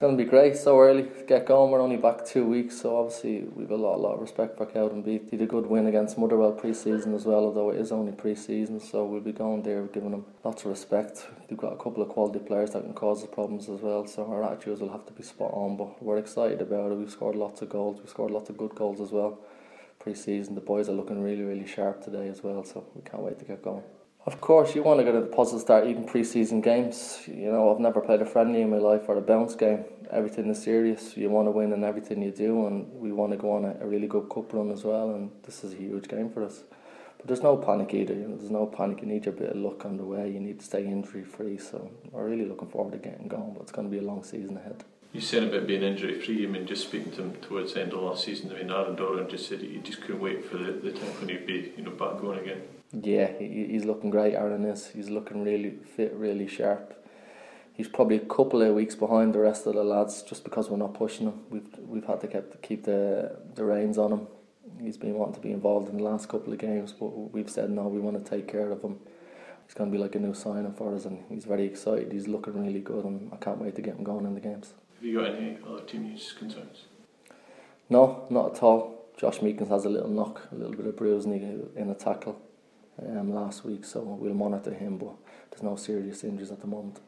Going to be great so early to get going. We're only back 2 weeks, so obviously we've a lot of respect for Cowdenbeath. Did a good win against Motherwell pre-season as well, although it is only pre-season, so we'll be going there giving them lots of respect. They've got a couple of quality players that can cause us problems as well, so our attitudes will have to be spot on, but we're excited about it. We've scored lots of goals, we've scored lots of good goals as well pre-season. The boys are looking really sharp today as well, so we can't wait to get going. Of course, you want to get a positive start even pre-season games. You know, I've never played a friendly in my life or a bounce game. Everything is serious. You want to win in everything you do, and we want to go on a really good cup run as well, and this is a huge game for us. But there's no panic either. You know, there's no panic. You need your bit of luck on the way. You need to stay injury free. So we're really looking forward to getting going, but it's going to be a long season ahead. You said about being injury free. I mean, just speaking to him towards the end of last season, I mean, Aaron Doran just said he just couldn't wait for the time when he'd be, back going again. Yeah, he's looking great. Aaron is. He's looking really fit, really sharp. He's probably a couple of weeks behind the rest of the lads just because we're not pushing him. We've had to keep the reins on him. He's been wanting to be involved in the last couple of games, but we've said no, we want to take care of him. He's going to be like a new signing for us, and he's very excited. He's looking really good, and I can't wait to get him going in the games. Have you got any other team news concerns? No, not at all. Josh Meekins has a little knock, a little bit of bruising in a tackle last week, so we'll monitor him, but there's no serious injuries at the moment.